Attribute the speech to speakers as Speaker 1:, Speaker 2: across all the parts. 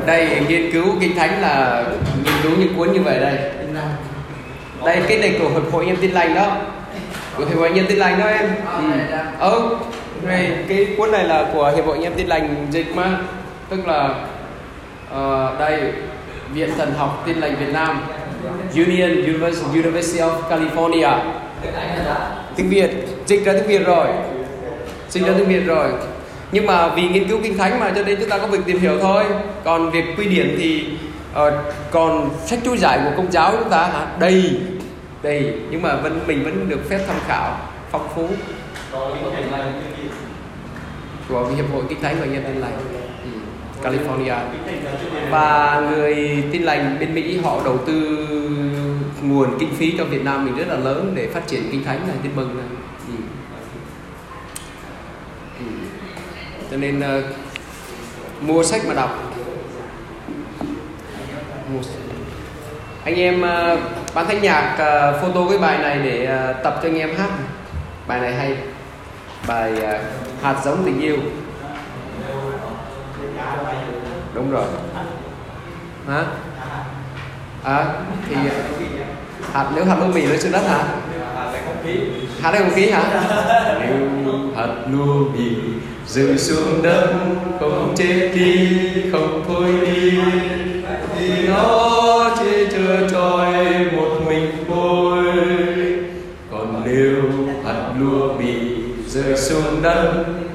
Speaker 1: Đây nghiên cứu Kinh Thánh là nghiên cứu những cuốn như vậy đây. Đây cái này của Hiệp hội Anh em Tin Lành đó, của Hiệp hội Anh em Tin Lành đó em. Này, cái cuốn này là của Hiệp hội Anh em Tin Lành dịch mà, tức là đây Viện Thần học Tin Lành Việt Nam, University of California. Tiếng Việt, dịch ra tiếng Việt rồi. Nhưng mà vì nghiên cứu Kinh Thánh mà cho nên chúng ta có việc tìm hiểu thôi. Còn việc quy điển thì còn sách chú giải của Công giáo chúng ta hả? Đây, nhưng mà mình vẫn được phép tham khảo phong phú của Hiệp hội Kinh Thánh và Anh em Tin Lành California. Và người Tin Lành bên Mỹ họ đầu tư nguồn kinh phí cho Việt Nam mình rất là lớn để phát triển Kinh Thánh này, Tin mừng này. Cho nên mua sách mà đọc. Anh em ban thánh nhạc photo cái bài này để tập cho anh em hát. Bài này hay, bài Hạt giống tình yêu. Đúng rồi. Hả? Thì nếu hạt lúa mì lên xuống đất hả? Hạt đây không khí hả? Nếu hạt lúa mì rơi xuống đất, không chết đi, không thôi đi, thì nó chỉ chờ trôi một mình thôi. Còn nếu hạt lúa mì rơi xuống đất,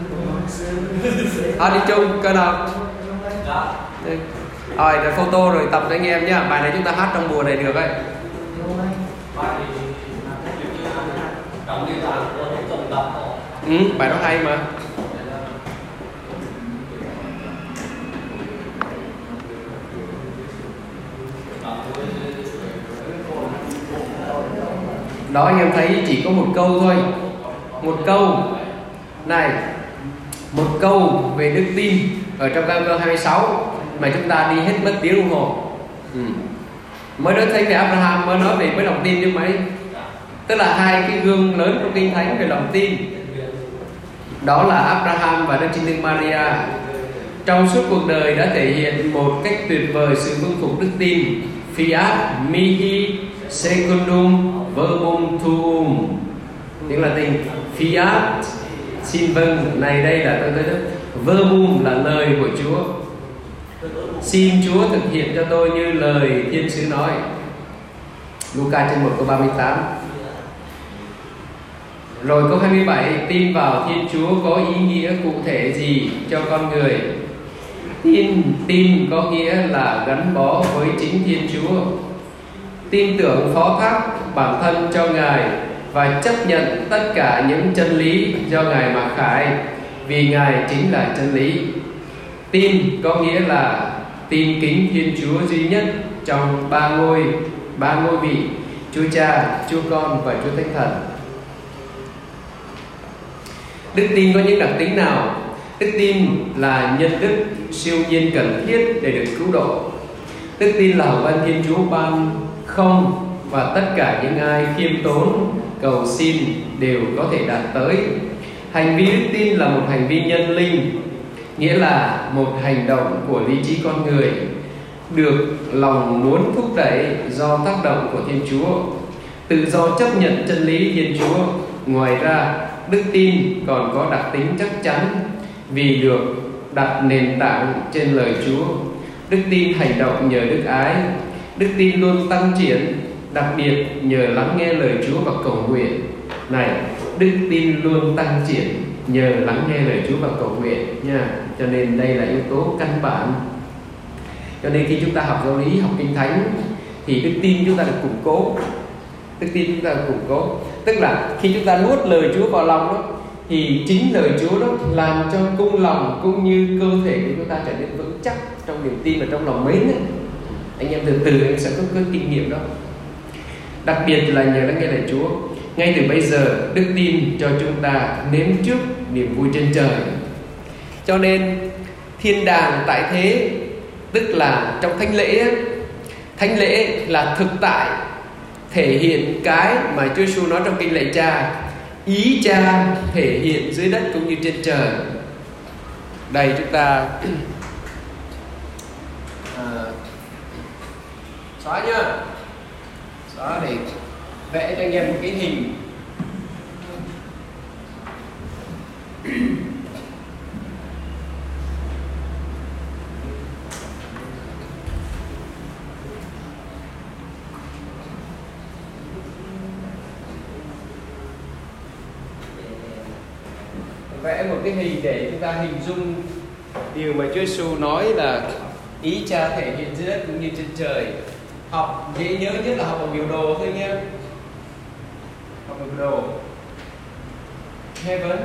Speaker 1: đi chung cơ nào. Rồi photo rồi tập cho anh em nhé. Bài này chúng ta hát trong mùa này được đấy. Bài đó hay mà. Đó anh em thấy chỉ có một câu thôi. Một câu này, một câu về đức tin ở trong Ca-cơ 26 mà chúng ta đi hết mất tiếng đồng hồ. Mới nói thấy về Abraham, mới nói về với lòng tin chứ mấy. Tức là hai cái gương lớn trong Kinh Thánh về lòng tin. Đó là Abraham và Đức Trinh Nữ Maria. Trong suốt cuộc đời đã thể hiện một cách tuyệt vời sự vâng phục đức tin. Fiat mihi secundum verbum tuum. Tiếng Latin Fiat, xin vâng, này đây là tôi tới đó. Verbum là lời của Chúa. Xin Chúa thực hiện cho tôi như lời thiên sứ nói. Luca chương 1 câu 38. Rồi câu 27, tin vào Thiên Chúa có ý nghĩa cụ thể gì cho con người? Tin có nghĩa là gắn bó với chính Thiên Chúa, tin tưởng phó thác bản thân cho Ngài và chấp nhận tất cả những chân lý do Ngài mặc khải, vì Ngài chính là chân lý. Tin có nghĩa là tin kính Thiên Chúa duy nhất trong ba ngôi vị, Chúa Cha, Chúa Con và Chúa Thánh Thần. Đức tin có những đặc tính nào? Đức tin là nhân đức siêu nhiên cần thiết để được cứu độ. Đức tin là hồng ân Thiên Chúa ban không, và tất cả những ai khiêm tốn cầu xin đều có thể đạt tới. Hành vi đức tin là một hành vi nhân linh, nghĩa là một hành động của lý trí con người, được lòng muốn thúc đẩy do tác động của Thiên Chúa, tự do chấp nhận chân lý Thiên Chúa. Ngoài ra, đức tin còn có đặc tính chắc chắn vì được đặt nền tảng trên lời Chúa. Đức tin hành động nhờ đức ái. Đức tin luôn tăng triển, đặc biệt nhờ lắng nghe lời Chúa và cầu nguyện. Này, đức tin luôn tăng triển nhờ lắng nghe lời Chúa và cầu nguyện nha. Cho nên đây là yếu tố căn bản. Cho nên khi chúng ta học giáo lý, học Kinh Thánh thì đức tin chúng ta được củng cố. Đức tin chúng ta được củng cố, tức là khi chúng ta nuốt lời Chúa vào lòng đó, thì chính lời Chúa đó làm cho cung lòng cũng như cơ thể của chúng ta trở nên vững chắc trong niềm tin và trong lòng mến ấy. Anh em từ từ anh sẽ có kinh nghiệm đó. Đặc biệt là nhờ lắng nghe lời Chúa. Ngay từ bây giờ, đức tin cho chúng ta nếm trước niềm vui trên trời. Cho nên thiên đàng tại thế, tức là trong thánh lễ ấy, thánh lễ là thực tại, thể hiện cái mà Chúa Giêsu nói trong kinh lạy Cha. Ý Cha thể hiện dưới đất cũng như trên trời. Đây chúng ta Xóa nhá. Xóa để vẽ cho anh em một cái hình. Vẽ một cái hình để chúng ta hình dung điều mà Chúa Giêsu nói là ý Cha thể hiện dưới đất cũng như trên trời. Học dễ nhớ nhất là học bằng biểu đồ thôi nhé. Học bằng biểu đồ. Heaven.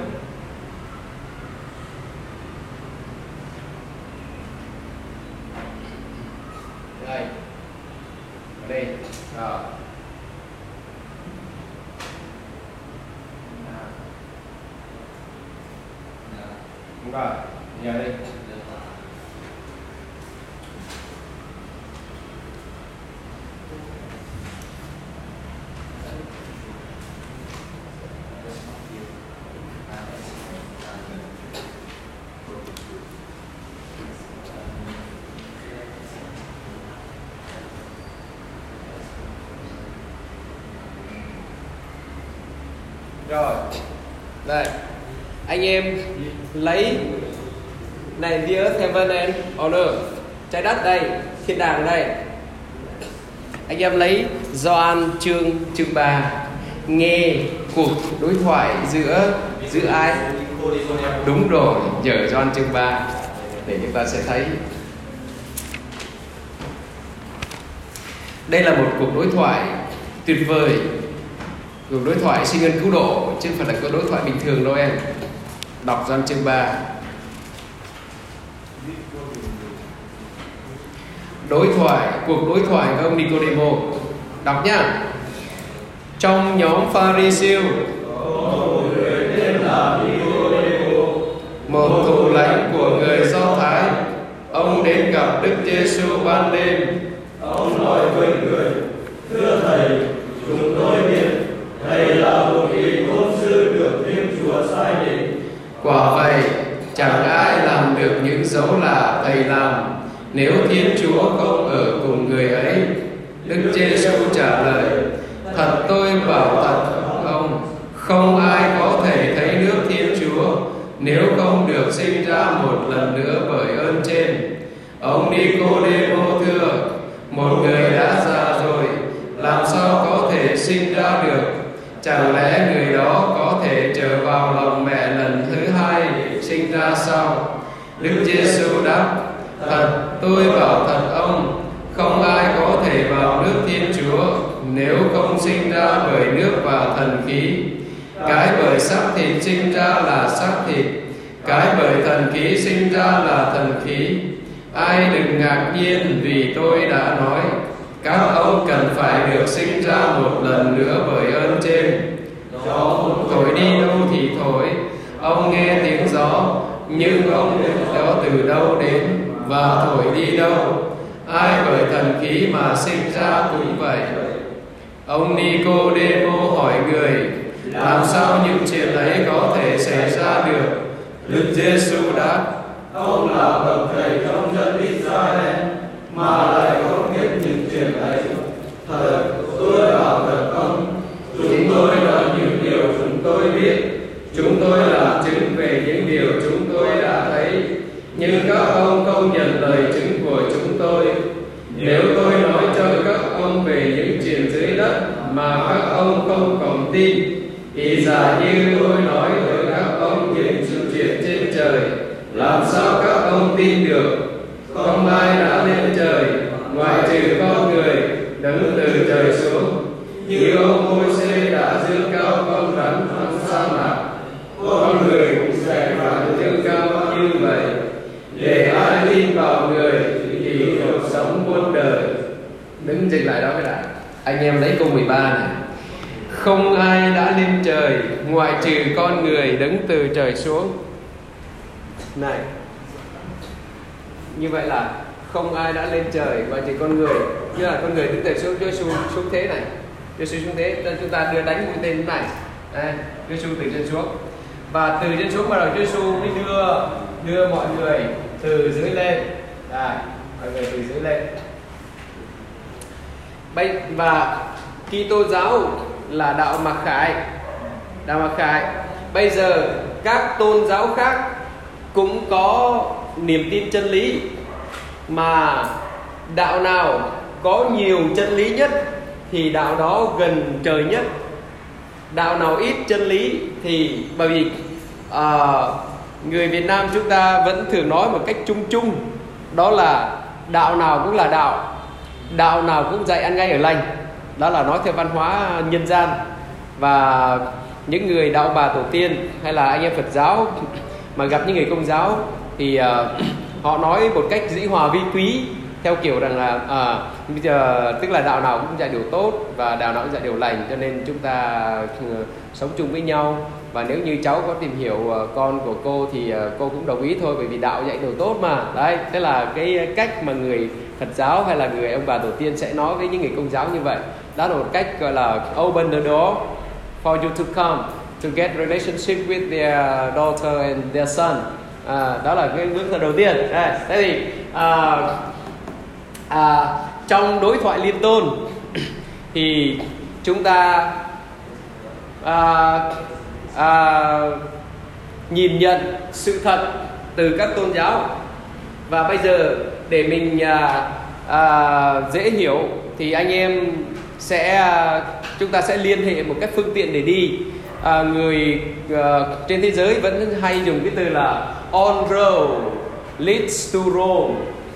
Speaker 1: Đây. Ở đây. Rồi. Đúng rồi, giờ đi. Rồi, đây, anh em lấy này the earth, heaven and on earth, trái đất đây, thiên đàng đây. Anh em lấy Gioan chương 3, nghe cuộc đối thoại giữa ai? Đúng rồi, giờ Gioan chương 3 để chúng ta sẽ thấy. Đây là một cuộc đối thoại tuyệt vời, cuộc đối thoại sinh ơn cứu độ chứ không phải là cuộc đối thoại bình thường đâu em. Đọc Gioan chương 3. Cuộc đối thoại với ông Nicodemo. Đọc nhá. Trong nhóm Pha-ri-siêu, một thủ lãnh của người Do Thái, ông đến gặp Đức Giêsu ban đêm.
Speaker 2: Ông nói với người: thưa thầy, chúng tôi biết thầy là một vị ngôn sư được Thiên Chúa sai định.
Speaker 1: Quả vậy, chẳng ai làm được những dấu lạ thầy làm nếu Thiên Chúa không ở cùng người ấy. Đức Giêsu trả lời: thật tôi bảo thật ông, không ai có thể thấy nước Thiên Chúa nếu không được sinh ra một lần nữa bởi ơn trên. Ông Nicodemo thưa: một người đã già rồi, làm sao có thể sinh ra được? Chẳng lẽ người đó có thể trở vào lòng mẹ lần thứ hai để sinh ra sao? Đức Giêsu đáp: thật tôi bảo thật ông, không ai có thể vào nước Thiên Chúa nếu không sinh ra bởi nước và thần khí. Cái bởi xác thịt sinh ra là xác thịt, cái bởi thần khí sinh ra là thần khí. Ai đừng ngạc nhiên vì tôi đã nói các ông cần phải được sinh ra một lần nữa bởi ơn trên. Gió thổi đi đâu thì thổi, ông nghe tiếng gió, nhưng ông biết đó từ đâu đến và thổi đi đâu. Ai bởi thần khí mà sinh ra cũng vậy. Ông Nicodemo hỏi người: làm sao những chuyện ấy có thể xảy ra được? Đức Giêsu đáp:
Speaker 2: ông là bậc thầy trong dân Israel mà lại không biết những chuyện ấy. Thật tôi bảo thật ông, chúng tôi nói những điều chúng tôi biết, chúng tôi làm chứng về những điều chúng tôi đã thấy, nhưng các ông không nhận lời chứng của chúng tôi. Nếu tôi nói cho các ông về những chuyện dưới đất mà các ông không còn tin, thì giả như tôi nói với các ông những sự chuyện trên trời, làm sao các ông tin được? Không ai đã lên trời ngoại trừ con người đứng từ trời xuống, như ông Môi-se đã dương cao con rắn trong sa mạc, con người cũng sẽ phải dương cao như vậy, để ai tin vào người thì được sống muôn đời. Đứng dịch lại đó cái đã. Anh em lấy câu 13 này. Không ai đã lên trời ngoại trừ con người đứng từ trời xuống. Này, như vậy là không ai đã lên trời ngoại trừ con người. Như là con người đứng từ xuống, Giêsu xuống thế này, Giêsu xuống thế, nên chúng ta đưa đánh mũi tên thế này. Đây, Giêsu từ trên xuống, và từ trên xuống bắt đầu Giêsu mới đưa mọi người từ dưới lên. Đây, mọi người từ dưới lên.
Speaker 1: Và Kitô giáo là đạo mặc khải. Đạo mặc khải. Bây giờ các tôn giáo khác cũng có niềm tin chân lý, mà đạo nào có nhiều chân lý nhất thì đạo đó gần trời nhất. Đạo nào ít chân lý thì, bởi vì người Việt Nam chúng ta vẫn thường nói một cách chung chung, đó là đạo nào cũng là đạo, đạo nào cũng dạy ăn ngay ở lành. Đó là nói theo văn hóa nhân gian. Và những người đạo bà tổ tiên hay là anh em Phật giáo mà gặp những người Công giáo thì họ nói một cách dĩ hòa vi quý, theo kiểu rằng là bây giờ tức là đạo nào cũng dạy điều tốt và đạo nào cũng dạy điều lành, cho nên chúng ta sống chung với nhau. Và nếu như cháu có tìm hiểu con của cô thì cô cũng đồng ý thôi, bởi vì đạo dạy điều tốt mà. Đấy, thế là cái cách mà người Phật giáo hay là người ông bà tổ tiên sẽ nói với những người Công giáo như vậy. Đó là một cách gọi là open the door for you to come to get relationship with their daughter and their son. Đó là cái bước đầu tiên. Thế thì trong đối thoại liên tôn thì chúng ta nhìn nhận sự thật từ các tôn giáo. Và bây giờ để mình dễ hiểu thì anh em chúng ta sẽ liên hệ một cách phương tiện để đi. Người trên thế giới vẫn hay dùng cái từ là on road leads to Rome.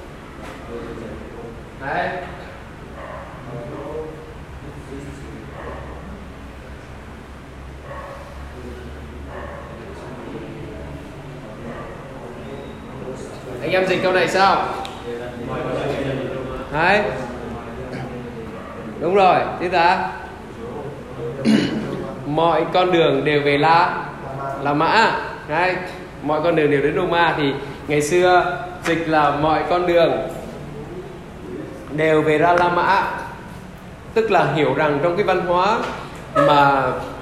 Speaker 1: Đấy. Anh em dịch câu này sao? Đấy. Đúng rồi, tiếp ta. Mọi con đường đều về La Mã. Đấy. Mọi con đường đều đến Roma. Thì ngày xưa dịch là mọi con đường đều về ra La Mã, tức là hiểu rằng trong cái văn hóa mà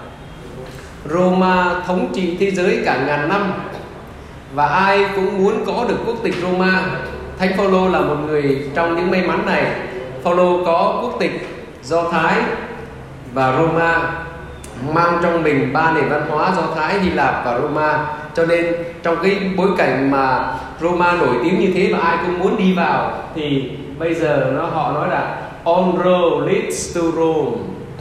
Speaker 1: Roma thống trị thế giới cả ngàn năm và ai cũng muốn có được quốc tịch Roma. Thánh Phaolô là một người trong những may mắn này. Phaolô có quốc tịch Do Thái và Roma, mang trong mình ba nền văn hóa Do Thái, Hy Lạp và Roma. Cho nên trong cái bối cảnh mà Roma nổi tiếng như thế và ai cũng muốn đi vào, thì bây giờ họ nói là on road leads to Rome.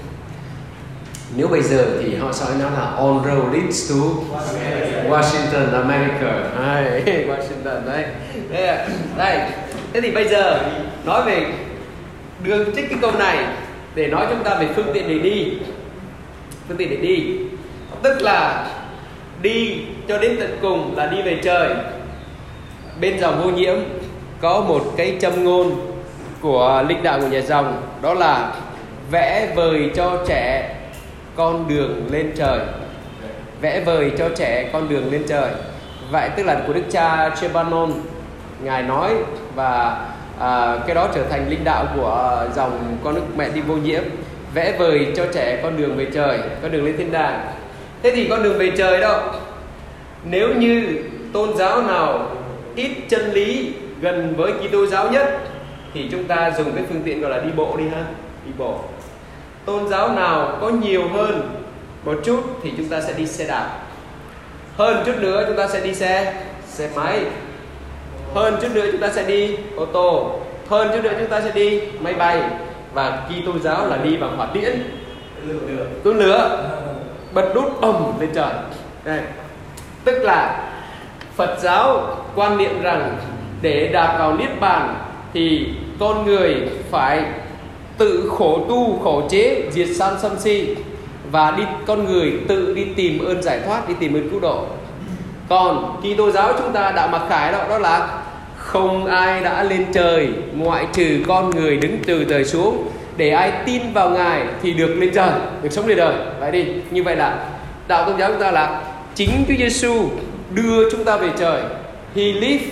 Speaker 1: Nếu bây giờ thì họ sẽ nói là on road leads to Washington, America. Washington đấy. Đây. Thế thì bây giờ nói về đưa trích cái câu này để nói chúng ta về phương tiện để đi. Phương tiện để đi tức là đi cho đến tận cùng là đi về trời. Bên dòng Vô Nhiễm có một cái châm ngôn của linh đạo của nhà dòng, đó là vẽ vời cho trẻ con đường lên trời. Vẽ vời cho trẻ con đường lên trời. Vậy tức là của Đức cha Chebanon ngài nói, và cái đó trở thành linh đạo của dòng con Đức Mẹ Đi Vô Nhiễm. Vẽ vời cho trẻ con đường về trời, con đường lên thiên đàng. Thế thì con đường về trời đâu? Nếu như tôn giáo nào ít chân lý gần với Kitô giáo nhất thì chúng ta dùng cái phương tiện gọi là đi bộ đi ha, đi bộ. Tôn giáo nào có nhiều hơn một chút thì chúng ta sẽ đi xe đạp. Hơn chút nữa chúng ta sẽ đi xe máy. Hơn chút nữa chúng ta sẽ đi ô tô. Hơn chút nữa chúng ta sẽ đi máy bay. Và Kitô giáo là đi bằng hỏa tiễn, cưỡng lửa, bật đốt ầm lên trời. Đây. Tức là Phật giáo quan niệm rằng để đạt vào niết bàn thì con người phải tự khổ tu, khổ chế, diệt san sân si, và con người tự đi tìm ơn giải thoát, đi tìm ơn cứu độ. Còn Kitô giáo chúng ta đạo mặc khải đó là không ai đã lên trời ngoại trừ con người đứng từ trời xuống, để ai tin vào Ngài thì được lên trời, được sống đời đời. Vậy đi. Như vậy là đạo tôn giáo chúng ta là chính Chúa Giêsu đưa chúng ta về trời. He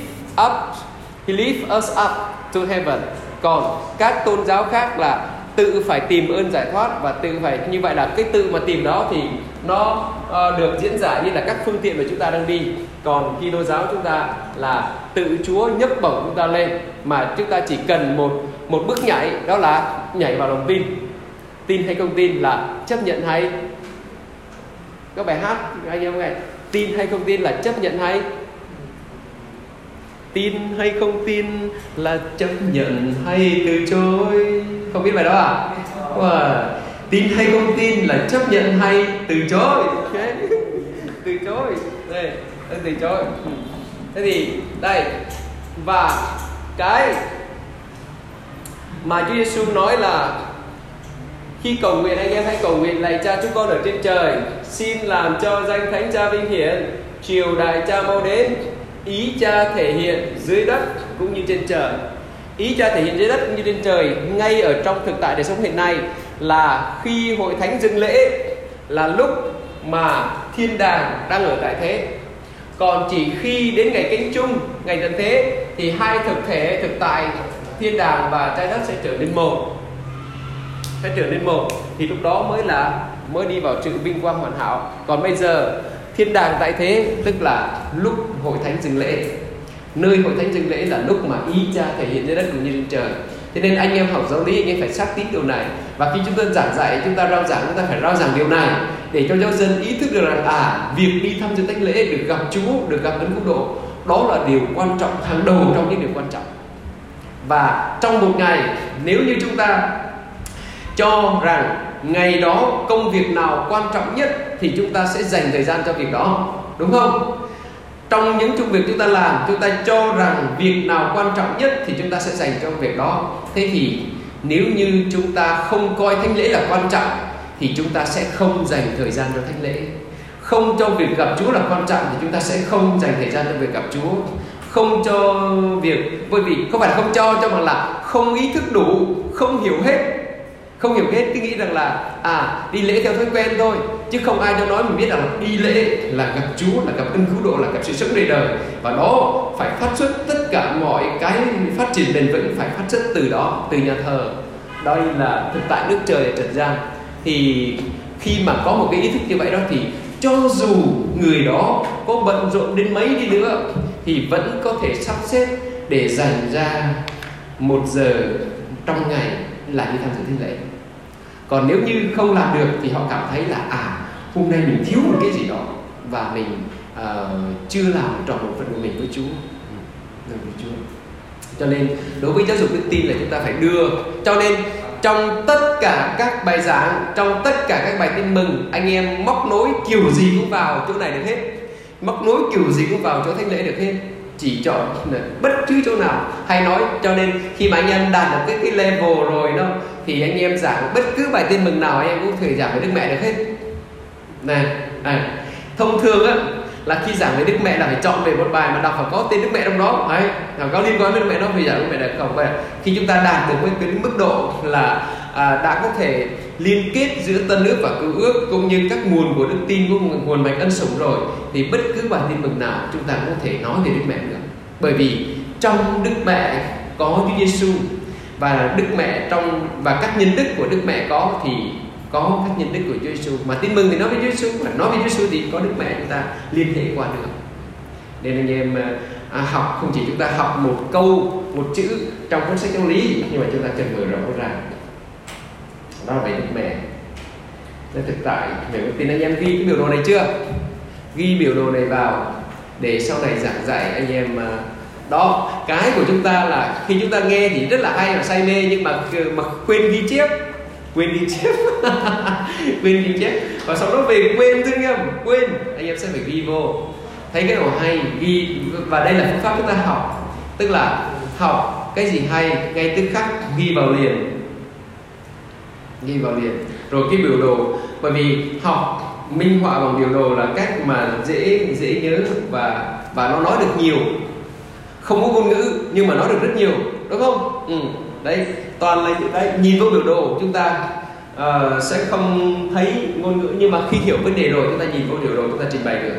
Speaker 1: lift us up to heaven. Còn các tôn giáo khác là tự phải tìm ơn giải thoát, và tự phải như vậy là cái tự mà tìm đó thì nó được diễn giải như là các phương tiện mà chúng ta đang đi. Còn Kitô giáo chúng ta là tự Chúa nhấc bổng chúng ta lên, mà chúng ta chỉ cần một bước nhảy, đó là nhảy vào lòng tin. Tin hay không tin là chấp nhận hay, có bài hát anh em nghe, tin hay không tin là chấp nhận hay, tin hay không tin là chấp nhận hay từ chối. Không biết bài đó à? Tin hay không tin là chấp nhận hay từ chối. Từ chối đây, từ chối. Thế thì đây, và cái mà Chúa Giêsu nói là khi cầu nguyện, anh em hãy cầu nguyện: lạy Cha chúng con ở trên trời, xin làm cho danh Thánh Cha vinh hiển, triều đại Cha mau đến, ý Cha thể hiện dưới đất cũng như trên trời. Ý Cha thể hiện dưới đất cũng như trên trời ngay ở trong thực tại đời sống hiện nay là khi hội thánh dâng lễ, là lúc mà thiên đàng đang ở tại thế. Còn chỉ khi đến ngày cánh chung, ngày tận thế, thì hai thực thể thực tại thiên đàng và trái đất sẽ trở nên một. Sẽ trở nên một, thì lúc đó mới đi vào sự vinh quang hoàn hảo. Còn bây giờ thiên đàng tại thế tức là lúc hội thánh dâng lễ. Nơi hội thánh dâng lễ là lúc mà ý Cha thể hiện dưới đất cũng như trên trời. Thế nên anh em học giáo lý, anh em phải xác tín điều này. Và khi chúng ta giảng dạy, chúng ta rao giảng, chúng ta phải rao giảng điều này để cho giáo dân ý thức được rằng việc đi tham dự thánh lễ, được gặp Chúa, được gặp Đấng Cứu Độ, đó là điều quan trọng, hàng đầu trong những điều quan trọng. Và trong một ngày, nếu như chúng ta cho rằng ngày đó công việc nào quan trọng nhất thì chúng ta sẽ dành thời gian cho việc đó, đúng không? Trong những công việc chúng ta làm, chúng ta cho rằng việc nào quan trọng nhất thì chúng ta sẽ dành cho việc đó. Thế thì nếu như chúng ta không coi thánh lễ là quan trọng thì chúng ta sẽ không dành thời gian cho thánh lễ. Không cho việc gặp Chúa là quan trọng thì chúng ta sẽ không dành thời gian cho việc gặp Chúa. Không cho việc, bởi vì không phải là không cho mà là không ý thức đủ, không hiểu hết. Không hiểu hết, cứ nghĩ rằng là đi lễ theo thói quen thôi, chứ không ai cho nói mình biết rằng đi lễ là gặp Chúa, là gặp Ân Cứu Độ, là gặp sự sống đời đời. Và đó phải phát xuất, tất cả mọi cái phát triển bền vững phải phát xuất từ đó, từ nhà thờ. Đây là thực tại nước trời trần gian. Thì khi mà có một cái ý thức như vậy đó, thì cho dù người đó có bận rộn đến mấy đi nữa thì vẫn có thể sắp xếp để dành ra 1 giờ trong ngày là đi tham dự thánh lễ. Còn nếu như không làm được thì họ cảm thấy là hôm nay mình thiếu một cái gì đó và mình chưa làm tròn bổn phận của mình với Chúa. Cho nên đối với giáo dục đức tin là chúng ta phải đưa. Cho nên trong tất cả các bài giảng, trong tất cả các bài tin mừng, anh em móc nối kiểu gì cũng vào chỗ này được hết, móc nối kiểu gì cũng vào chỗ thánh lễ được hết, chỉ chọn bất cứ chỗ nào hay nói. Cho nên khi mà anh em đạt được cái level rồi đó, thì anh em giảng bất cứ bài tin mừng nào anh em cũng thể giảng về Đức Mẹ được hết. Này, thông thường á là khi giảng về Đức Mẹ là phải chọn về một bài mà đọc phải có tên Đức Mẹ trong đó, có liên quan đến Đức Mẹ đó thì giảng Đức Mẹ được không? Khi chúng ta đạt được cái mức độ là đã có thể liên kết giữa Tân Ước và Cựu Ước cũng như các nguồn của đức tin, của nguồn mạch ân sủng rồi, thì bất cứ bài tin mừng nào chúng ta cũng có thể nói về Đức Mẹ được. Bởi vì trong Đức Mẹ có Chúa Giêsu, và Đức Mẹ và các nhân đức của Đức Mẹ có thì có các nhân đức của Chúa Giêsu. Mà tin mừng thì nói với Chúa Giêsu, mà nói với Chúa Giêsu thì có Đức Mẹ chúng ta liên hệ qua được. Nên anh em học không chỉ chúng ta học một câu, một chữ trong cuốn sách giáo lý, nhưng mà chúng ta cần mở rộng ra. Đó là về Đức Mẹ. Nên thực tại về tin anh em ghi cái biểu đồ này chưa? Ghi biểu đồ này vào để sau này giảng dạy anh em. Đó, cái của chúng ta là khi chúng ta nghe thì rất là hay và say mê, nhưng mà quên ghi chép. Quên ghi chép và sau đó về quên thôi em, quên. Anh em sẽ phải ghi vô. Thấy cái nào hay ghi, và đây là phương pháp chúng ta học, tức là học cái gì hay ngay tức khắc ghi vào liền. Rồi cái biểu đồ, bởi vì học minh họa bằng biểu đồ là cách mà dễ nhớ và nó nói được nhiều. Không có ngôn ngữ nhưng mà nói được rất nhiều, đúng không? Đấy, toàn là đấy, nhìn vào biểu đồ chúng ta sẽ không thấy ngôn ngữ, nhưng mà khi hiểu vấn đề rồi chúng ta nhìn vào biểu đồ chúng ta trình bày được.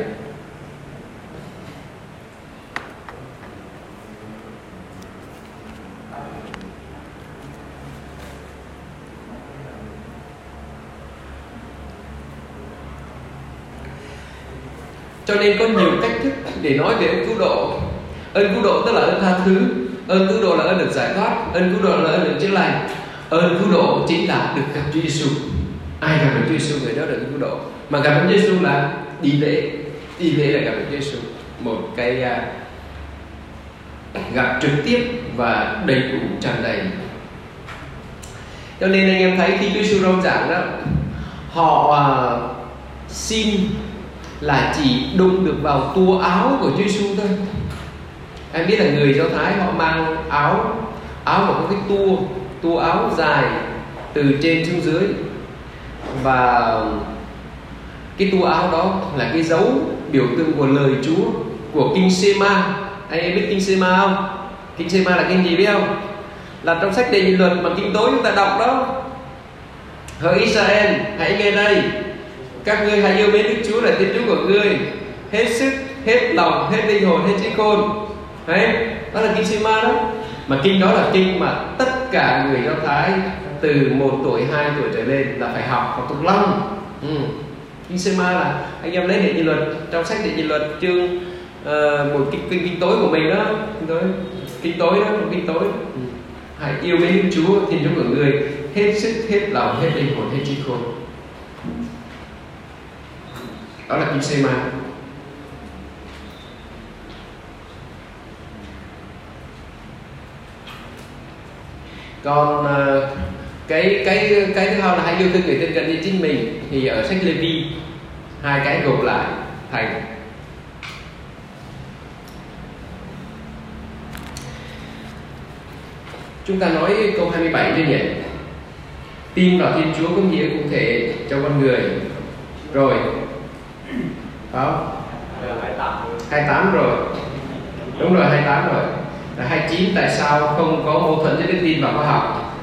Speaker 1: Cho nên có nhiều cách thức để nói về ơn cứu độ. Ơn cứu độ tức là ơn tha thứ, ơn cứu độ là ơn được giải thoát, ơn cứu độ là ơn được chữa lành. Ơn cứu độ chính là được gặp Chúa Giêsu. Ai gặp được Chúa Giêsu người đó được ơn cứu độ. Mà gặp Chúa Giêsu là đi lễ là gặp được Chúa Giêsu. Một cái gặp trực tiếp và đầy đủ tràn đầy. Cho nên anh em thấy khi Chúa Giêsu rao giảng đó, họ xin là chỉ đụng được vào tua áo của Chúa Giêsu thôi. Anh biết là người Do Thái họ mang áo mà có cái tua áo dài từ trên xuống dưới, và cái tua áo đó là cái dấu biểu tượng của lời Chúa, của kinh Sê-ma. Anh em biết kinh Sê-ma không? Kinh Sê-ma là kinh gì biết không? Là trong sách Đề Nhị Luật mà kinh tối chúng ta đọc đó. Hỡi Israel, hãy nghe đây, các ngươi hãy yêu mến Đức Chúa là Thiên Chúa của ngươi hết sức, hết lòng, hết linh hồn, hết trí khôn. Đấy, đó là kinh Sê-ma đó. Mà kinh đó là kinh mà tất cả người Do Thái từ 1 tuổi, 2 tuổi trở lên là phải học thuộc lòng. Kinh Sê-ma là anh em lấy Đề Nhị Luật, trong sách Đề Nhị Luật chương một kinh tối của mình đó, kinh tối. Hãy yêu mến Đức Chúa Thiên Chúa của người hết sức, hết lòng, hết linh hồn, hết trí khôn. Đó là kinh Sê-ma. Còn cái thứ hai là hãy yêu thương người thân gần như chính mình, thì ở sách Lê-vi hai cái gộp lại thành chúng ta nói câu 27 chưa nhỉ? Tin vào Thiên Chúa có nghĩa cụ thể cho con người. Rồi phải không? 28 rồi. Đúng rồi, 28 rồi. 29 tại sao không có mâu thuẫn giữa đức tin và khoa học?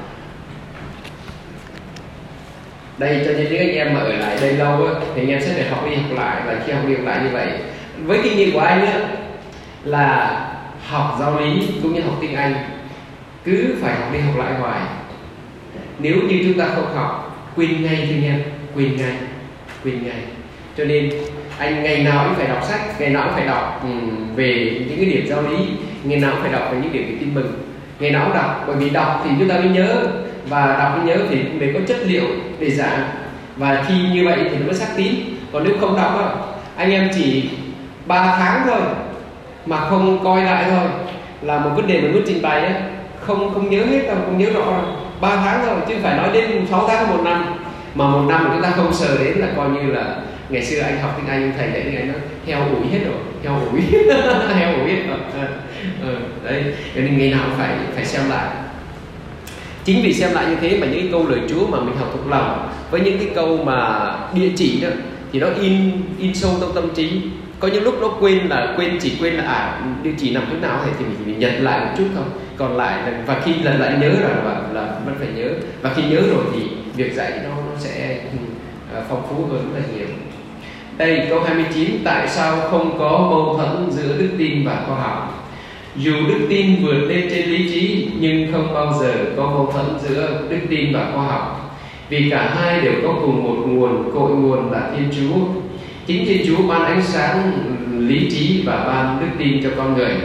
Speaker 1: Đây cho nên những anh em mà ở lại đây lâu á, thì anh em sẽ phải học đi học lại, và khi học đi học lại như vậy, với kinh nghiệm của anh á, là học giáo lý cũng như học tiếng Anh cứ phải học đi học lại hoài. Nếu như chúng ta không học, quên ngay thưa anh em, quên ngay. Cho nên anh ngày nào cũng phải đọc sách, ngày nào cũng phải đọc về những cái điểm giáo lý, ngày nào cũng phải đọc về những điểm về tin mừng, ngày nào cũng đọc, bởi vì đọc thì chúng ta mới nhớ, và đọc mới nhớ thì mới có chất liệu để giảng, và khi như vậy thì nó mới xác tín. Còn nếu không đọc đó, anh em chỉ 3 tháng thôi mà không coi lại thôi là một vấn đề mà muốn trình bày á, không nhớ hết đâu, không nhớ rõ đâu. 3 tháng thôi chứ phải nói đến 6 tháng 1 năm, mà 1 năm mà chúng ta không sờ đến là coi như là ngày xưa anh học tiếng Anh, thầy dạy tiếng Anh nó heo ủi hết rồi, heo ủi hết rồi. Đấy, cho nên ngày nào cũng phải xem lại. Chính vì xem lại như thế mà những cái câu lời Chúa mà mình học thuộc lòng, với những cái câu mà địa chỉ đó, thì nó in sâu trong tâm trí. Có những lúc nó chỉ quên là địa chỉ nằm chỗ nào thì mình nhận lại một chút thôi. Còn lại và khi lần lại nhớ là vẫn phải nhớ, và khi nhớ rồi thì việc dạy nó sẽ phong phú hơn rất là nhiều. Đây câu 29, tại sao không có mâu thuẫn giữa đức tin và khoa học? Dù đức tin vượt lên trên lý trí, nhưng không bao giờ có mâu thuẫn giữa đức tin và khoa học, vì cả hai đều có cùng một nguồn, cội nguồn là Thiên Chúa. Chính Thiên Chúa ban ánh sáng lý trí và ban đức tin cho con người.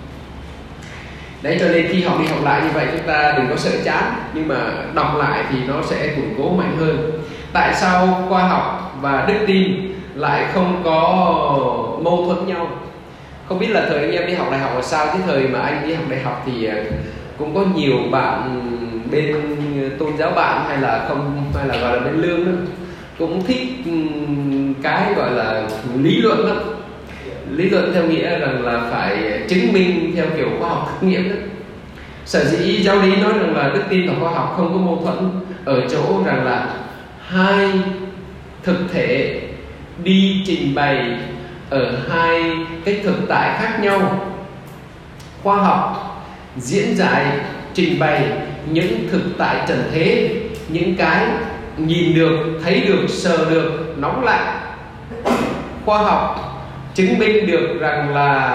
Speaker 1: Đấy, cho nên khi học đi học lại như vậy, chúng ta đừng có sợ chán, nhưng mà đọc lại thì nó sẽ củng cố mạnh hơn. Tại sao khoa học và đức tin lại không có mâu thuẫn nhau? Không biết là thời anh em đi học đại học là sao, chứ thời mà anh đi học đại học thì cũng có nhiều bạn bên tôn giáo bạn hay là gọi là bên lương đó, cũng thích cái gọi là lý luận đó. Lý luận theo nghĩa rằng là phải chứng minh theo kiểu khoa học thực nghiệm đó. Sở dĩ giáo lý nói rằng là đức tin và khoa học không có mâu thuẫn ở chỗ rằng là hai thực thể đi trình bày ở hai cái thực tại khác nhau. Khoa học diễn giải, trình bày những thực tại trần thế, những cái nhìn được, thấy được, sờ được, nóng lạnh. Khoa học chứng minh được rằng là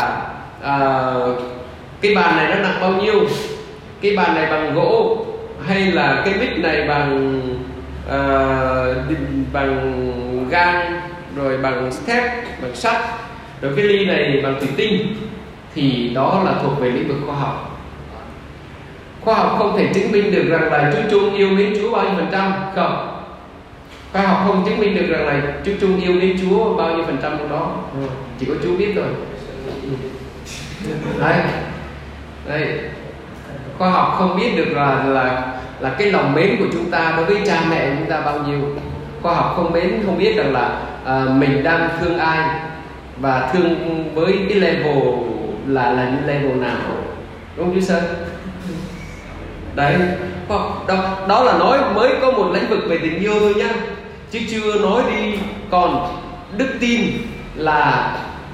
Speaker 1: cái bàn này nó nặng bao nhiêu, cái bàn này bằng gỗ, hay là cái mic này bằng gang, rồi bằng thép, bằng sắt, Rồi cái ly này bằng thủy tinh thì đó là thuộc về lĩnh vực khoa học. Khoa học không thể chứng minh được rằng là Chúa Chung yêu mến Chúa bao nhiêu %, không. Khoa học không chứng minh được rằng là Chúa Chung yêu mến Chúa bao nhiêu % trong đó, chỉ có Chúa biết thôi. Đây, khoa học không biết được là cái lòng mến của chúng ta đối với cha mẹ chúng ta bao nhiêu. Khoa học không biết rằng là mình đang thương ai và thương với cái level là những level nào, đúng không chú Sơn? Đấy, đó là nói mới có một lĩnh vực về tình yêu thôi nhá, chứ chưa nói đi. Còn đức tin là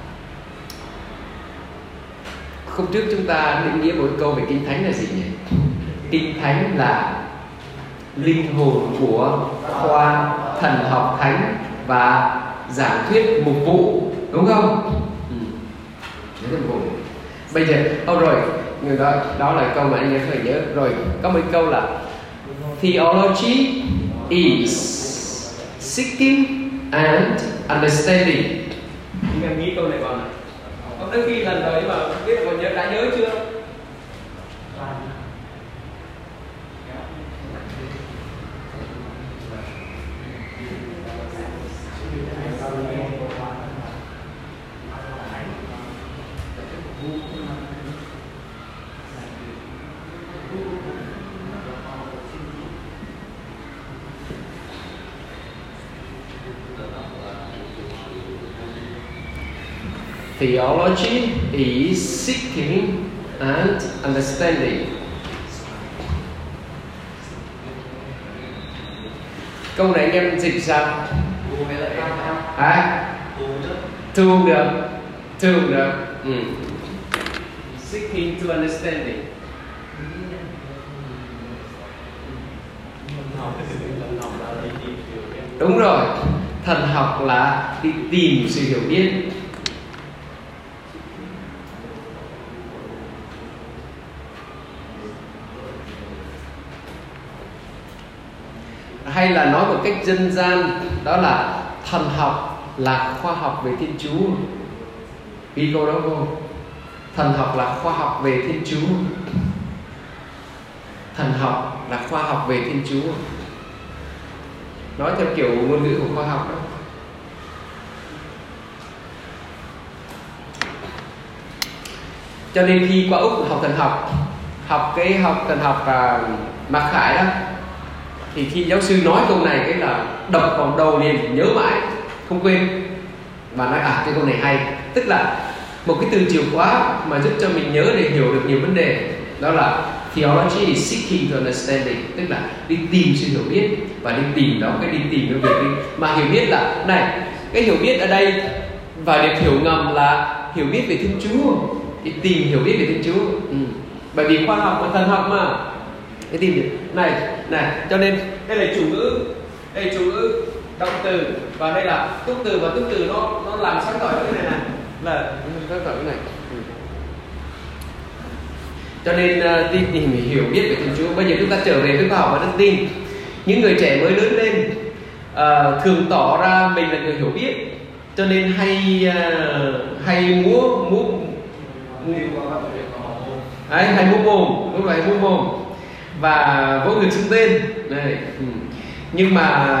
Speaker 1: hôm trước chúng ta định nghĩa một câu về Kinh Thánh là gì nhỉ? Kinh Thánh là linh hồn của khoa thần học thánh và giảng thuyết mục vụ, đúng không? Bây giờ rồi người đó là câu mà anh nhớ phải nhớ rồi. Có một câu là theology is seeking and understanding. Chúng em nghĩ câu này còn có đôi khi lần rồi nhưng mà không biết là còn đã nhớ chưa? Theology is seeking and understanding. Câu này anh em dịch sao? Thương được. Seeking to understanding. Đúng rồi, thần học là đi tìm sự hiểu biết. Hay là nói một cách dân gian, đó là thần học là khoa học về Thiên Chúa. Ghi câu đó không? Thần học là khoa học về Thiên Chúa. Thần học là khoa học về Thiên Chúa. Nói theo kiểu ngôn ngữ của khoa học đó. Cho nên khi qua Úc học thần học, học thần học Mạc Khải đó, thì khi giáo sư nói câu này cái là đập vào đầu liền, nhớ mãi không quên, và nói cái câu này hay. Tức là một cái từ chìa khóa mà giúp cho mình nhớ để hiểu được nhiều vấn đề, đó là theology is seeking to understanding, tức là đi tìm sự hiểu biết. Và đi tìm đó, cái đi tìm cái việc đi mà hiểu biết là này, cái hiểu biết ở đây và được hiểu ngầm là hiểu biết về Thiên Chúa, đi tìm hiểu biết về Thiên Chúa. Bởi vì khoa học và thần học mà cái tìm này, cho nên đây là chủ ngữ, động từ, và đây là túc từ, và túc từ nó làm sáng tỏ cái này là sáng tỏ cái này. Cho nên đi tìm hiểu biết về Thiên Chúa. Bây giờ chúng ta trở về với khoa học và đức tin. Những người trẻ mới lớn lên thường tỏ ra mình là người hiểu biết, cho nên hay múa mồm, đúng rồi, múa mồm và vỗ ngực xưng tên này. Nhưng mà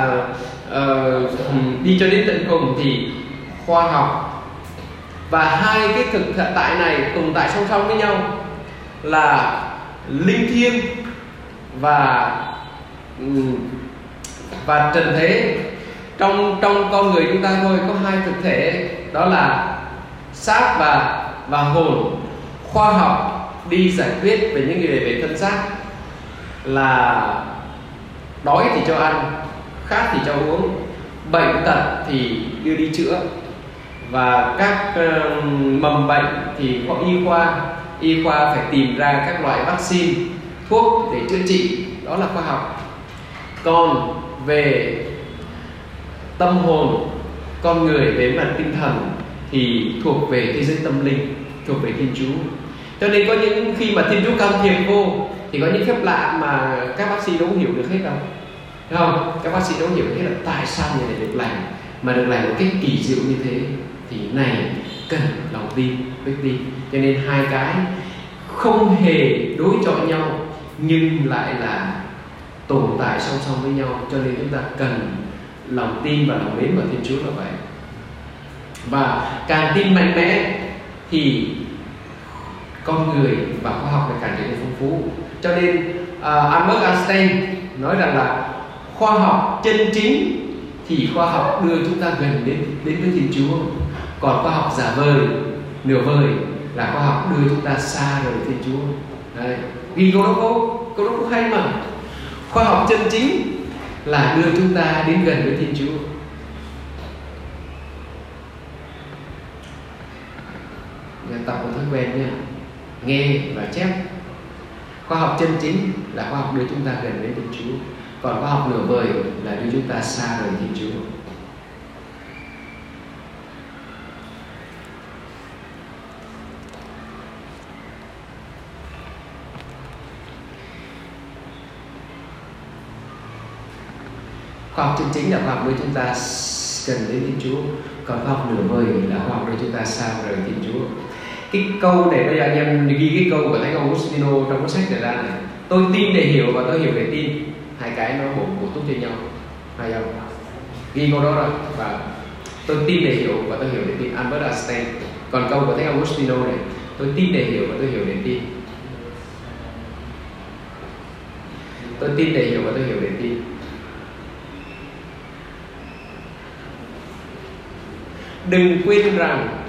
Speaker 1: đi cho đến tận cùng thì khoa học và hai cái thực tại này tồn tại song song với nhau, là linh thiêng và trần thế. Trong con người chúng ta thôi có hai thực thể, đó là xác và hồn. Khoa học đi giải quyết về những người về thân xác, là đói thì cho ăn, khát thì cho uống, bệnh tật thì đưa đi chữa, và các mầm bệnh thì có y khoa phải tìm ra các loại vaccine, thuốc để chữa trị, đó là khoa học. Còn về tâm hồn, con người về mặt tinh thần thì thuộc về thế giới tâm linh, thuộc về Thiên Chúa. Cho nên có những khi mà Thiên Chúa can thiệp vô thì có những phép lạ mà các bác sĩ đâu hiểu được hết đâu, thấy không? Các bác sĩ đâu hiểu hết là tại sao người này được lành, mà được lành một cách kỳ diệu như thế. Thì này cần lòng tin, đức tin. Cho nên hai cái không hề đối chọi nhau nhưng lại là tồn tại song song với nhau. Cho nên chúng ta cần lòng tin và lòng mến vào Thiên Chúa là vậy. Và càng tin mạnh mẽ thì con người và khoa học lại càng trở nên phong phú. Cho nên Albert Einstein nói rằng là khoa học chân chính thì khoa học đưa chúng ta gần đến với Thiên Chúa, còn khoa học giả vời, nửa vời là khoa học đưa chúng ta xa rời Thiên Chúa. Đấy. Vì câu đó có hay mà. Khoa học chân chính là đưa chúng ta đến gần với Thiên Chúa. Tập một thói quen nha, nghe và chép. Khoa học chân chính là khoa học đưa chúng ta gần đến Thiên Chúa, còn khoa học nửa vời là đưa chúng ta xa rời Thiên Chúa. Khoa học chân chính là khoa học đưa chúng ta gần đến Thiên Chúa, còn khoa học nửa vời là khoa học đưa chúng ta xa rời Thiên Chúa. Cái câu này bây giờ anh em ghi cái câu của Thánh Augustino trong cuốn sách này ra này: tôi tin để hiểu và tôi hiểu để tin. Hai cái nó bổ túc cho nhau, hay không? Ghi câu đó rồi. Và tôi tin để hiểu và tôi hiểu để tin, Albert Einstein. Còn câu của Thánh Augustino này: tôi tin để hiểu và tôi hiểu để tin. Tôi tin để hiểu và tôi hiểu để tin. Đừng quên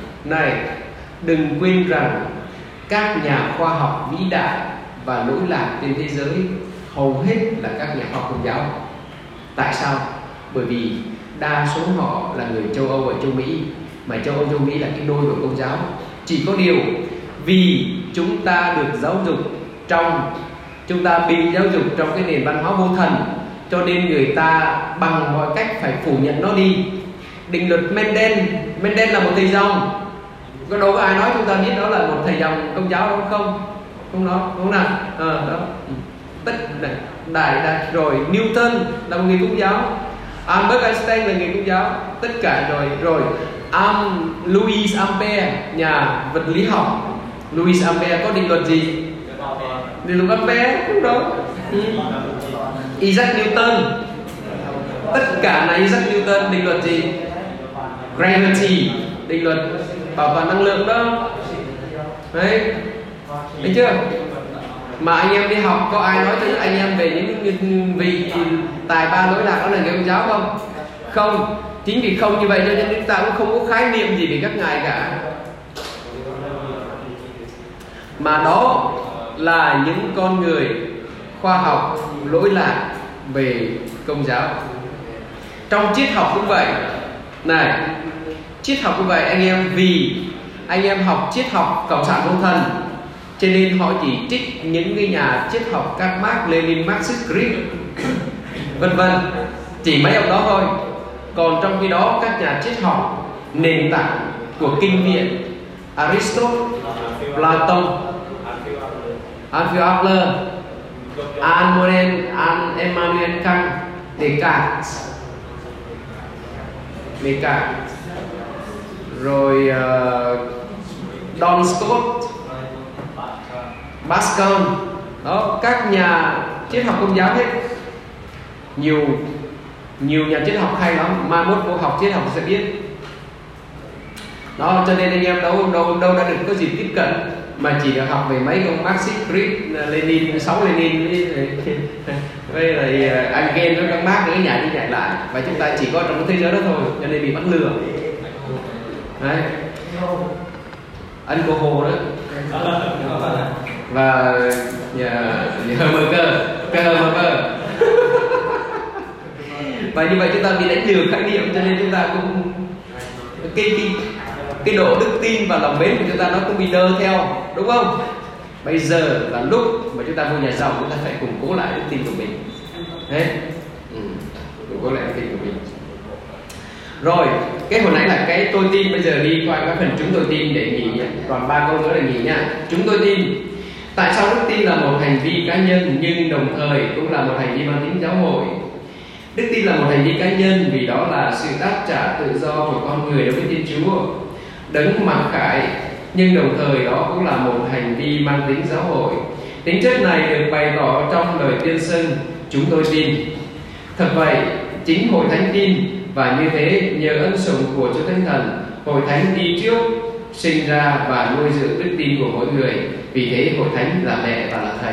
Speaker 1: rằng các nhà khoa học vĩ đại và lỗi lạc trên thế giới hầu hết là các nhà khoa học Công giáo. Tại sao? Bởi vì đa số họ là người châu Âu và châu Mỹ, mà châu Âu châu Mỹ là cái đôi của Công giáo. Chỉ có điều vì chúng ta được giáo dục chúng ta bị giáo dục trong cái nền văn hóa vô thần, cho nên người ta bằng mọi cách phải phủ nhận nó đi. Định luật Mendel là một thầy dòng, có đâu có ai nói chúng ta biết đó là một thầy dòng Công giáo đâu không? Không nói, đúng nào? Đó. Tất đại rồi Newton là một người Công giáo, Albert Einstein là người Công giáo, tất cả rồi Louis Ampere, nhà vật lý học. Louis Ampere có định luật gì? Định luật Ampere không đâu. Isaac Newton, tất cả là Isaac Newton. Định luật gì? Gravity, định luật bảo toàn năng lượng đó. Đấy, thấy chưa? Mà anh em đi học có ai nói cho anh em về những vị tài ba lỗi lạc đó là người Công giáo không? Không. Chính vì không như vậy cho nên chúng ta cũng không có khái niệm gì về các ngài cả. Mà đó là những con người khoa học lỗi lạc về Công giáo. Trong triết học cũng vậy. Này, triết học cũng vậy anh em, vì anh em học triết học cộng sản vô thần, cho nên họ chỉ trích những cái nhà triết học các Marx, Lenin, Marxist, Greek, vân vân, chỉ mấy ông đó thôi. Còn trong khi đó các nhà triết học nền tảng của kinh viện Aristotle, Platon, Alfred Adler, Immanuel Kant, Descartes, rồi Don Scott, Pascal, đó, các nhà triết học Công giáo hết. Nhiều nhà triết học hay lắm, mai mốt cô học triết học sẽ biết. Đó, cho nên anh em đâu đã được có dịp tiếp cận, mà chỉ được học về mấy ông Marxist, Greek, Lenin, 6 Lenin với lại Engel với các Marx nữa, nhảy đi nhảy lại, và chúng ta chỉ có trong cái thế giới đó thôi, cho nên bị bắt lừa. Đấy, anh cô Hồ đó và cơ và như vậy chúng ta bị đánh lừa khái niệm, cho nên chúng ta cũng cái độ đức tin và lòng mến của chúng ta nó cũng bị đơ theo, đúng không? Bây giờ là lúc mà chúng ta vô nhà giàu, chúng ta phải củng cố lại đức tin của mình. Đấy, củng cố lại đức tin của mình. Rồi, cái hồi nãy là cái tôi tin, bây giờ đi qua cái phần chúng tôi tin để nghỉ nhé. Còn 3 câu nữa là nghỉ nha. Chúng tôi tin. Tại sao đức tin là một hành vi cá nhân nhưng đồng thời cũng là một hành vi mang tính giáo hội? Đức tin là một hành vi cá nhân vì đó là sự đáp trả tự do của con người đối với Thiên Chúa. đấng mặc khải, nhưng đồng thời đó cũng là một hành vi mang tính giáo hội. Tính chất này được bày tỏ trong lời tuyên xưng chúng tôi tin. Thật vậy, chính hội thánh tin, và như thế nhờ ân sủng của Chúa Thánh Thần, hội thánh đi trước sinh ra và nuôi dưỡng đức tin của mỗi người. Vì thế hội thánh là mẹ và là thầy.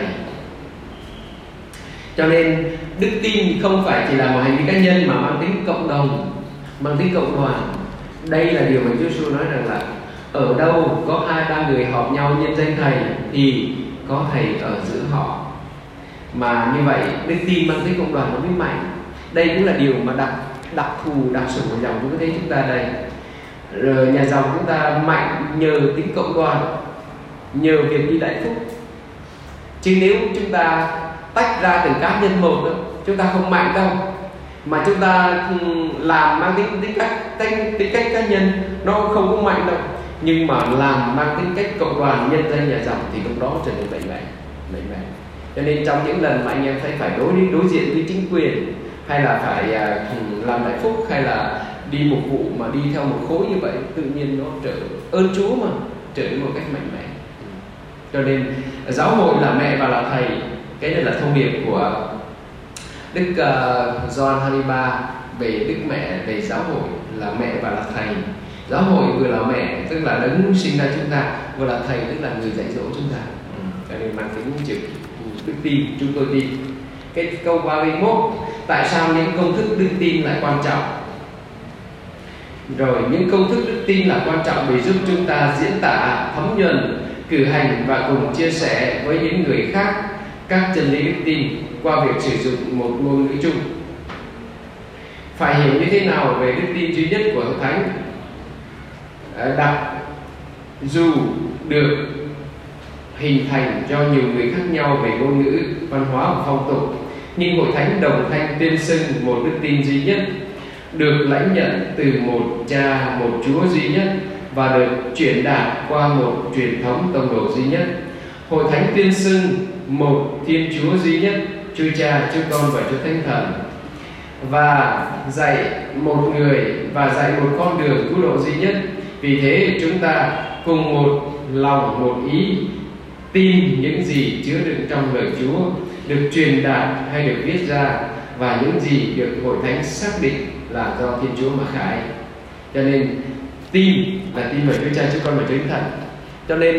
Speaker 1: Cho nên đức tin không phải chỉ là một hành vi cá nhân mà mang tính cộng đồng, mang tính cộng đoàn. Đây là điều mà Chúa Giêsu nói rằng là ở đâu có 2-3 người họp nhau nhân danh thầy thì có thầy ở giữa họ. Mà như vậy đức tin mang tính cộng đoàn nó mới mạnh. Đây cũng là điều mà đặc thù, đặc sử của dòng chúng ta thấy chúng ta đây. Rồi nhà dòng chúng ta mạnh nhờ tính cộng đoàn, nhờ việc đi đại phúc. Chứ nếu chúng ta tách ra từng cá nhân một đó, chúng ta không mạnh đâu. Mà chúng ta làm mang tính cách cá nhân, nó không có mạnh đâu. Nhưng mà làm mang tính cách cộng đoàn, nhân danh nhà dòng thì lúc đó trở nên mạnh mẽ. Cho nên trong những lần mà anh em phải đối diện với chính quyền, hay là phải làm đại phúc, hay là đi một vụ mà đi theo một khối như vậy, tự nhiên nó trở ơn Chúa mà trở nên một cách mạnh mẽ. Cho nên giáo hội là mẹ và là thầy. Cái này là thông điệp của Đức Gioan 23 về Đức Mẹ, về giáo hội là mẹ và là thầy. Giáo hội vừa là mẹ, tức là đấng sinh ra chúng ta, vừa là thầy, tức là người dạy dỗ chúng ta. Cho nên mang tính chữ đức tin, chúng tôi tin. Cái câu 31, tại sao những công thức đức tin lại quan trọng? Rồi những công thức đức tin là quan trọng vì giúp chúng ta diễn tả, thấm nhuần, cử hành và cùng chia sẻ với những người khác các chân lý đức tin qua việc sử dụng một ngôn ngữ chung. Phải hiểu như thế nào về đức tin duy nhất của Hội Thánh? Dù được hình thành do nhiều người khác nhau về ngôn ngữ, văn hóa và phong tục, nhưng Hội Thánh đồng thanh tuyên xưng một đức tin duy nhất, được lãnh nhận từ một Cha, một Chúa duy nhất, và được truyền đạt qua một truyền thống tông đồ duy nhất. Hội Thánh tuyên xưng một Thiên Chúa duy nhất, Chúa Cha, Chúa Con và Chúa Thánh Thần, và dạy một người và dạy một con đường cứu độ duy nhất. Vì thế chúng ta cùng một lòng, một ý tin những gì chứa đựng trong lời Chúa, được truyền đạt hay được viết ra, và những gì được Hội Thánh xác định là do Thiên Chúa mà khải. Cho nên tin là tin vào Chúa Cha, Chúa Con và Chúa Thánh Thần. Cho nên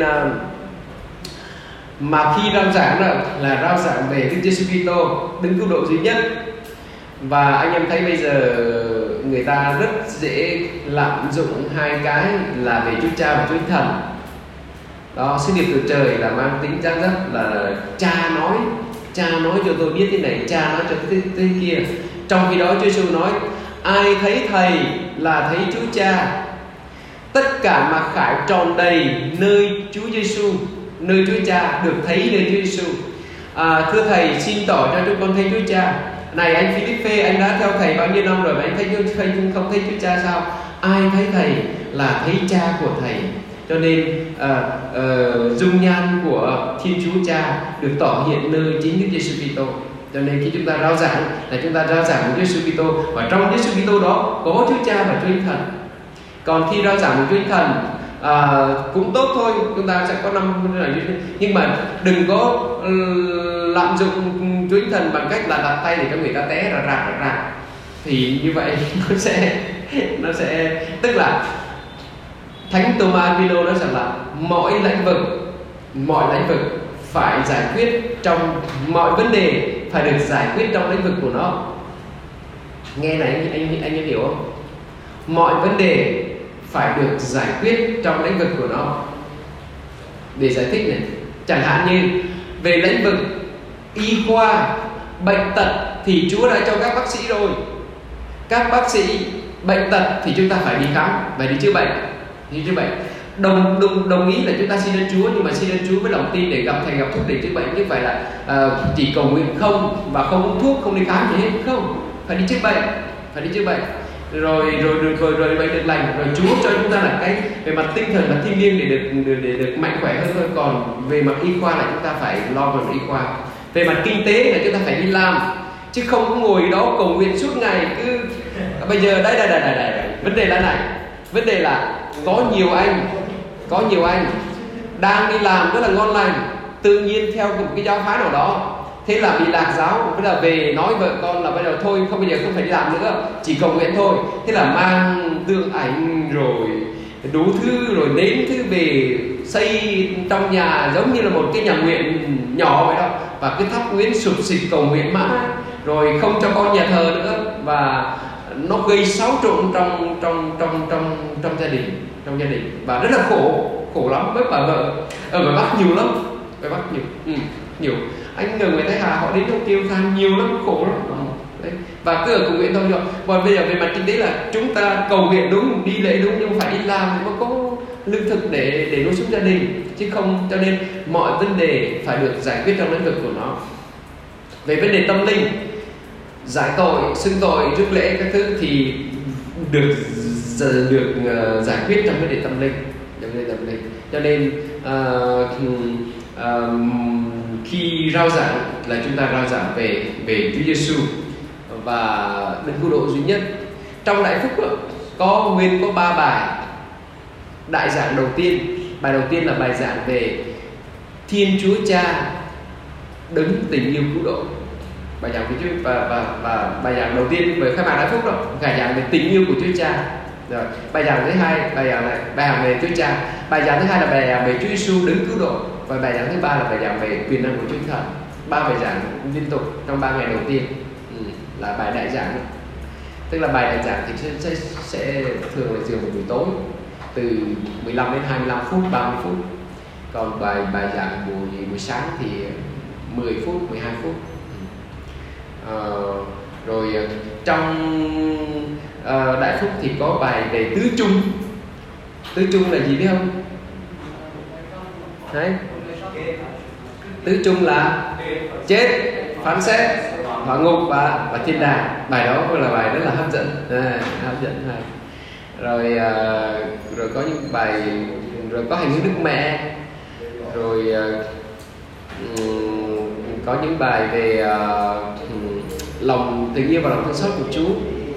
Speaker 1: mà khi rao giảng đó là rao giảng về Đức Giêsu Kitô, đấng cứu độ duy nhất. Và anh em thấy bây giờ người ta rất dễ lạm dụng hai cái là về Chúa Cha và Chúa Thánh Thần. Đó, sứ điệp từ trời là mang tính chắc rất là cha nói cho tôi biết thế này, cha nói cho tôi thế kia. Trong khi đó Chúa Giêsu nói ai thấy thầy là thấy Chúa Cha. Tất cả mà khải tròn đầy nơi Chúa Giêsu, nơi Chúa Cha, được thấy nơi Chúa Giêsu. Thưa thầy, xin tỏ cho chúng con thấy Chúa Cha. Này anh Philippe, anh đã theo thầy bao nhiêu năm rồi mà anh thấy không thấy Chúa Cha sao? Ai thấy thầy là thấy Cha của thầy. Cho nên dung nhan của Thiên Chúa Cha được tỏ hiện nơi chính Đức Giêsu Kitô. Cho nên khi chúng ta rao giảng là chúng ta rao giảng của Giêsu Kitô, và trong Giêsu Kitô đó có Chúa Cha và Chúa Thánh Thần. Còn khi rao giảng của Chúa Thánh Thần cũng tốt thôi, chúng ta sẽ có năm, nhưng mà đừng có lạm dụng Chúa Thánh Thần bằng cách là đặt tay để cho người ta té rạc. Thì như vậy nó sẽ tức là Thánh Thomas Aquino nói rằng là mọi lĩnh vực phải giải quyết trong mọi vấn đề phải được giải quyết trong lĩnh vực của nó. Nghe này anh em hiểu không? Mọi vấn đề phải được giải quyết trong lĩnh vực của nó. Để giải thích này, chẳng hạn như về lĩnh vực y khoa, bệnh tật thì Chúa đã cho các bác sĩ rồi. Các bác sĩ bệnh tật thì chúng ta phải đi khám, phải đi chữa bệnh. Đồng ý là chúng ta xin ơn Chúa, nhưng mà xin ơn Chúa với lòng tin để gặp thầy, gặp thuốc để chữa bệnh, chứ phải là chỉ cầu nguyện không và không uống thuốc, không đi khám gì hết. Không, phải đi chữa bệnh, rồi bệnh được lành, rồi Chúa cho chúng ta là cái về mặt tinh thần và thiêng liêng để được mạnh khỏe hơn thôi. Còn về mặt y khoa là chúng ta phải lo về y khoa. Về mặt kinh tế là chúng ta phải đi làm, chứ không có ngồi đó cầu nguyện suốt ngày. Cứ bây giờ đây vấn đề là này, Vấn đề là có nhiều anh đang đi làm rất là ngon lành, tự nhiên theo một cái giáo phái nào đó, thế là bị lạc giáo, bây giờ về nói vợ con là bây giờ thôi, bây giờ không phải đi làm nữa, chỉ cầu nguyện thôi. Thế là mang tượng ảnh rồi đủ thứ rồi nếm thứ về xây trong nhà giống như là một cái nhà nguyện nhỏ vậy đó, và cứ thắp nguyến sụp xịt cầu nguyện mãi, rồi không cho con nhà thờ nữa, và nó gây xáo trộn trong gia đình, và rất là khổ lắm với bà vợ. Ở ngoài Bắc nhiều lắm, nhiều anh ở Nguyễn Thái Hà họ đến trong kêu than nhiều lắm, khổ lắm. Đấy. Và cứ ở cầu nguyện thôi rồi. Còn bây giờ về mặt kinh tế là chúng ta cầu nguyện đúng, đi lễ đúng, nhưng phải đi làm thì mới có lương thực để nuôi sống gia đình, chứ không. Cho nên mọi vấn đề phải được giải quyết trong lĩnh vực của nó. Về vấn đề tâm linh, giải tội, xưng tội, rước lễ các thứ thì được giải quyết trong vấn đề tâm linh. Cho nên khi rao giảng là chúng ta rao giảng về Chúa Giêsu và đấng cứu độ duy nhất. Trong Đại Phúc có nguyên có 3 bài đại giảng đầu tiên. Bài đầu tiên là bài giảng về Thiên Chúa Cha đấng tình yêu cứu độ. Bài giảng của Chúa và bài giảng đầu tiên về khai mạc Đại Phúc đó, bài giảng về tình yêu của Chúa Cha. Rồi, bài giảng thứ hai, bài giảng về Chúa Cha. Bài giảng thứ hai là bài giảng về Chúa Giêsu đấng cứu độ, và bài giảng thứ ba là bài giảng về quyền năng của Chúa Thần. 3 bài giảng liên tục trong 3 ngày đầu tiên là bài đại giảng. Tức là bài đại giảng thì sẽ thường là dựa vào buổi tối từ 15 đến 25 phút, 30 phút. Còn bài giảng buổi sáng thì 10 phút, 12 phút. Rồi trong Đại Phúc thì có bài về tứ chung. Tứ chung là gì biết không? Đấy. Tứ chung là chết, phán xét, hỏa ngục và thiên đàng. Bài đó là bài rất là hấp dẫn, hấp dẫn này. Rồi có những bài, rồi có hành hương Đức Mẹ, rồi có những bài về lòng tình yêu và lòng thương xót của Chúa.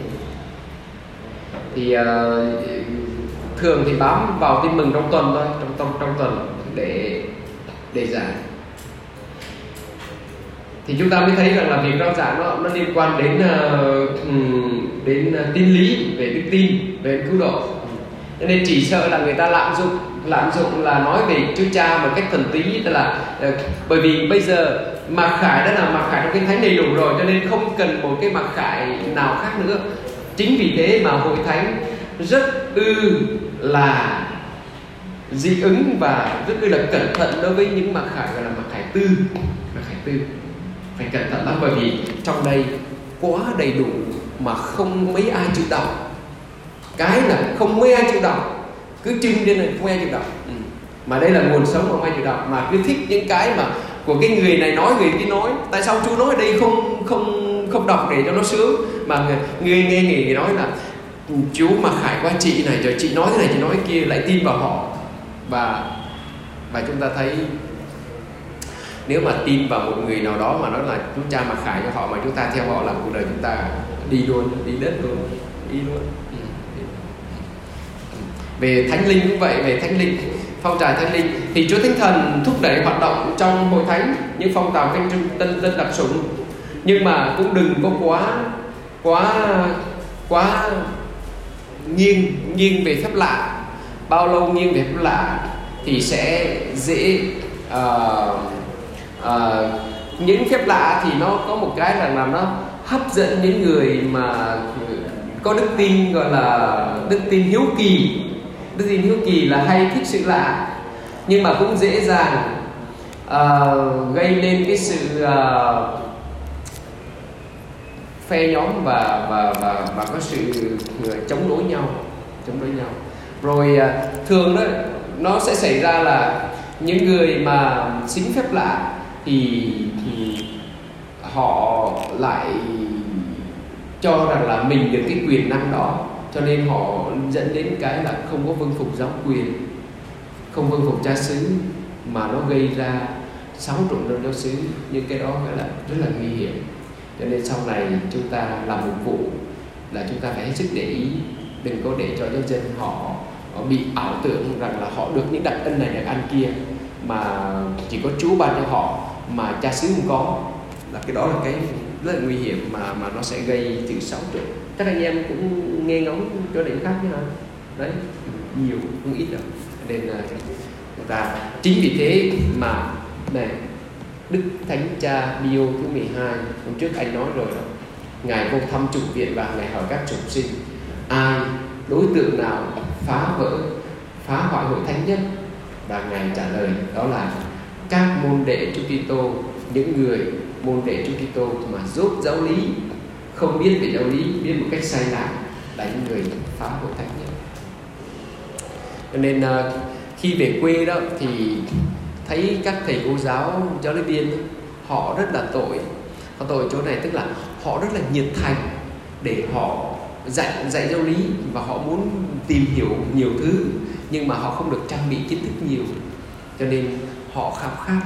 Speaker 1: Thì thường thì bám vào tin mừng trong tuần thôi, trong tuần để giảng. Thì chúng ta mới thấy rằng là việc rao giảng nó liên quan đến tín lý, về đức tin, về cứu độ. Cho nên chỉ sợ là người ta lạm dụng là nói về Chúa Cha một cách thuần túy, tức là bởi vì bây giờ mặc khải đã là mặc khải trong Kinh Thánh đầy đủ rồi, cho nên không cần một cái mặc khải nào khác nữa. Chính vì thế mà hội thánh rất là dị ứng và rất là cẩn thận đối với những mặc khải gọi là mặc khải tư. Phải cẩn thận lắm, bởi vì trong đây quá đầy đủ mà không mấy ai chịu đọc. Cái là không mấy ai chịu đọc, cứ trưng lên này không ai chịu đọc. Mà đây là nguồn sống mà không ai chịu đọc, mà cứ thích những cái mà của cái người này nói, người kia nói. Tại sao Chúa nói ở đây không đọc để cho nó sướng, mà người nghe người nói là Chúa mặc khải qua chị này, rồi chị nói thế này, chị nói kia, lại tin vào họ. Và chúng ta thấy nếu mà tin vào một người nào đó mà nói là Chúa Cha mặc khải cho họ, mà chúng ta theo họ làm cuộc đời chúng ta đi luôn, đi đất luôn, đi luôn. Về thánh linh cũng vậy, về thánh linh, phong trào thánh linh thì Chúa Thánh Thần thúc đẩy hoạt động trong hội thánh, những phong trào canh tân đặc sủng, nhưng mà cũng đừng có quá nghiêng về phép lạ. Bao lâu nghiêng về phép lạ thì sẽ dễ những phép lạ thì nó có một cái là làm nó hấp dẫn những người mà có đức tin, gọi là đức tin hiếu kỳ. Đức tin hiếu kỳ là hay thích sự lạ, nhưng mà cũng dễ dàng gây nên cái sự phe nhóm và có sự chống đối nhau. Rồi thường đó nó sẽ xảy ra là những người mà xính phép lạ thì họ lại cho rằng là mình được cái quyền năng đó, cho nên họ dẫn đến cái là không có vâng phục giáo quyền, không vâng phục cha xứ, mà nó gây ra xáo trộn trong giáo xứ. Nhưng cái đó gọi là rất là nguy hiểm. Cho nên sau này chúng ta làm một vụ là chúng ta phải hết sức để ý đừng có để cho nhân dân họ bị ảo tưởng rằng là họ được những đặc ân này đặc ân kia mà chỉ có Chúa ban cho họ mà cha xứ không có, là cái đó là cái rất là nguy hiểm mà nó sẽ gây sự xáo trộn. Chắc anh em cũng nghe ngóng chỗ điểm khác như nào đấy, nhiều không ít đâu. Nên là và chính vì thế mà này Đức Thánh Cha Pio thứ 12 hôm trước anh nói rồi đó, ngài vô thăm chủng viện và ngài hỏi các chủng sinh ai đối tượng nào phá hoại hội thánh nhất, và ngài trả lời đó là các môn đệ Chúa Kitô, những người môn đệ Chúa Kitô mà dốt giáo lý, không biết về giáo lý, biết một cách sai lạc là những người phá hội thánh nhất. Cho nên khi về quê đó thì thấy các thầy cô giáo lý viên họ rất là tội. Họ tội chỗ này tức là họ rất là nhiệt thành để họ dạy giáo lý và họ muốn tìm hiểu nhiều thứ, nhưng mà họ không được trang bị kiến thức nhiều, cho nên họ khao khát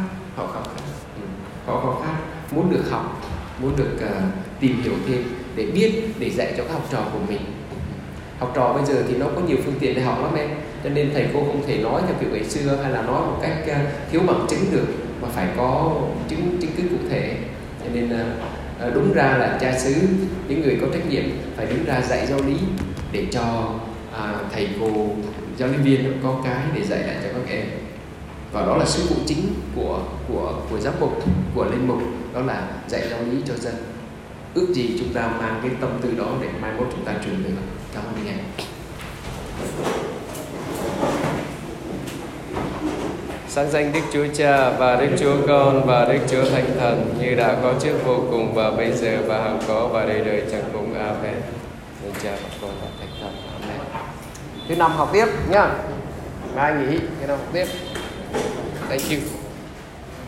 Speaker 1: muốn được học, muốn được tìm hiểu thêm để biết, để dạy cho các học trò của mình. Học trò bây giờ thì nó có nhiều phương tiện để học lắm em, cho nên thầy cô không thể nói theo kiểu ngày xưa hay là nói một cách thiếu bằng chứng được, mà phải có chứng cứ cụ thể. Cho nên đúng ra là cha xứ, những người có trách nhiệm phải đứng ra dạy giáo lý để cho thầy cô giáo lý viên có cái để dạy lại cho các em. Và đó là sứ vụ chính của giám mục, của linh mục, đó là dạy giáo lý cho dân. Ước gì chúng ta mang cái tâm tư đó để mai mốt chúng ta truyền được. Cảm ơn anh em. Sáng danh Đức Chúa Cha và Đức Chúa Con và Đức Chúa Thánh Thần, như đã có trước vô cùng và bây giờ và hằng có và đời đời chẳng cùng. Amen. Nên Cha và Con và Thánh Thần. Amen. Thứ năm học tiếp nhá. Mai nghỉ, thứ năm học tiếp. Thank you.